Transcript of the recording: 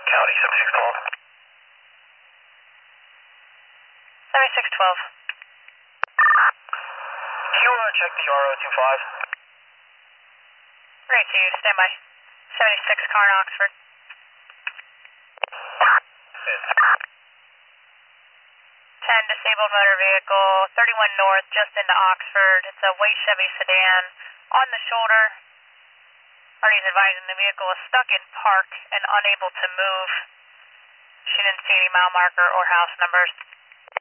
County 7612. 7612. Can you check the RO25? Great, to you. Stand by. 76 car in Oxford. 10 disabled motor vehicle, 31 north, just into Oxford. It's a white Chevy sedan on the shoulder. Parties advising the vehicle is stuck in park and unable to move. She didn't see any mile marker or house numbers.